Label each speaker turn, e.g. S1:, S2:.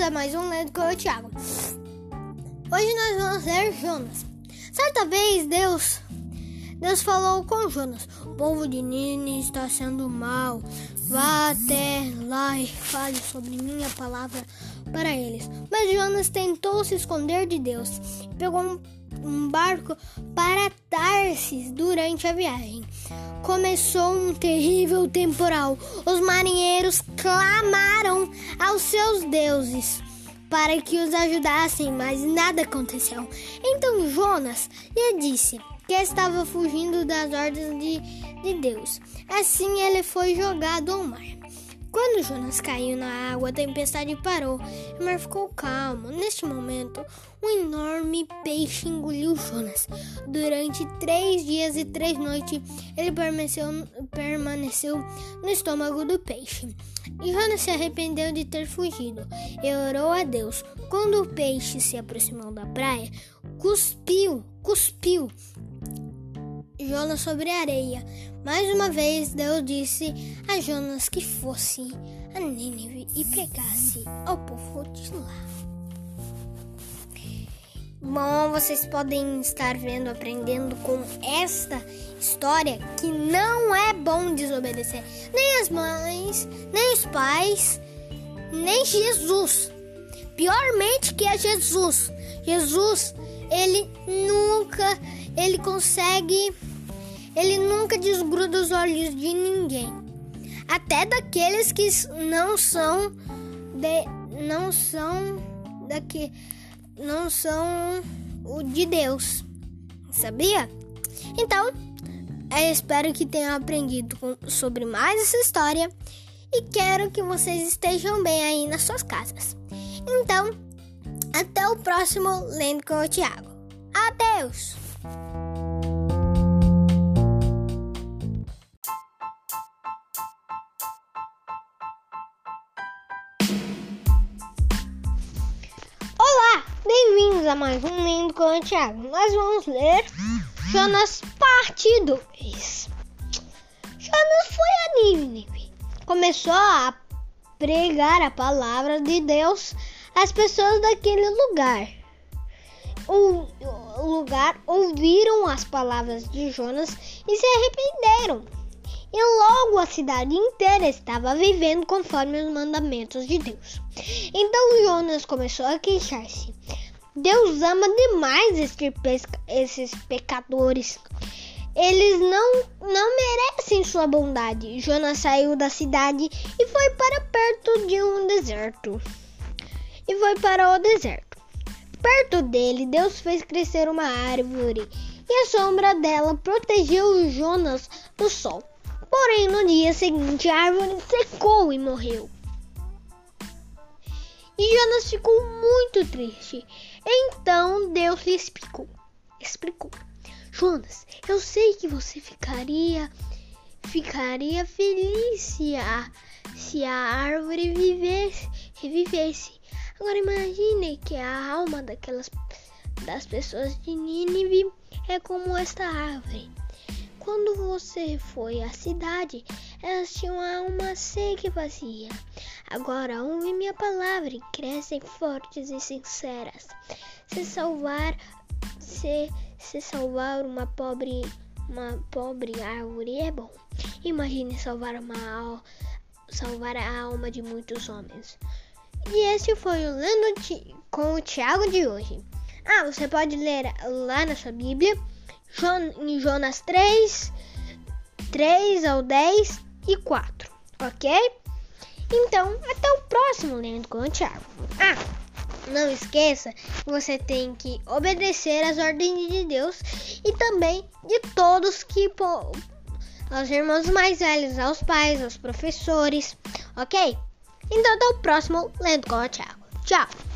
S1: a mais um Lendo com o Thiago. Hoje nós vamos ler Jonas. Certa vez Deus falou com Jonas: o povo de Nínive está sendo mau. Vá até lá e fale sobre minha palavra para eles. Mas Jonas tentou se esconder de Deus e pegou um barco para Tarsis. Durante a viagem começou um terrível temporal. Os marinheiros clamaram aos seus deuses para que os ajudassem, mas nada aconteceu. Então Jonas lhe disse que estava fugindo das ordens de Deus. Assim ele foi jogado ao mar. Quando Jonas caiu na água, a tempestade parou e o mar ficou calmo. Neste momento, um enorme peixe engoliu Jonas. Durante 3 dias e 3 noites, ele permaneceu no estômago do peixe. E Jonas se arrependeu de ter fugido e orou a Deus. Quando o peixe se aproximou da praia, cuspiu Jonas sobre a areia. Mais uma vez, Deus disse a Jonas que fosse a Nínive e pregasse ao povo de lá. Bom, vocês podem estar aprendendo com esta história que não é bom desobedecer nem as mães, nem os pais, nem Jesus. Piormente que é Jesus. Jesus, ele nunca desgruda os olhos de ninguém, até daqueles que não são o de Deus, sabia? Então, eu espero que tenham aprendido sobre mais essa história e quero que vocês estejam bem aí nas suas casas. Então, até o próximo Lendo com o Thiago. Adeus! Olá, bem-vindos a mais um Lendo com o Thiago. Nós vamos ler Jonas parte 2. Jonas foi a Nínive. Começou a pregar a palavra de Deus às pessoas daquele lugar. Ouviram as palavras de Jonas e se arrependeram. E logo a cidade inteira estava vivendo conforme os mandamentos de Deus. Então Jonas começou a queixar-se. Deus ama demais esses pecadores. Eles não merecem sua bondade. Jonas saiu da cidade e foi para perto de um deserto. Perto dele, Deus fez crescer uma árvore e a sombra dela protegeu Jonas do sol. Porém, no dia seguinte, a árvore secou e morreu. E Jonas ficou muito triste. Então Deus lhe explicou. Jonas, eu sei que você ficaria feliz se a árvore revivesse. Agora imagine que a alma das pessoas de Nínive é como esta árvore. Quando você foi à cidade, elas tinham a alma seca e vazia. Agora ouvem minha palavra e crescem fortes e sinceras. Se salvar uma pobre árvore é bom. Imagine salvar a alma de muitos homens. E esse foi o Lendo com o Thiago de hoje. Você pode ler lá na sua Bíblia, em Jonas 3 ao 10 e 4, ok? Então, até o próximo Lendo com o Thiago. Não esqueça que você tem que obedecer às ordens de Deus e também de todos aos irmãos mais velhos, aos pais, aos professores, ok? Então, até o próximo Lendo com o Thiago. Tchau!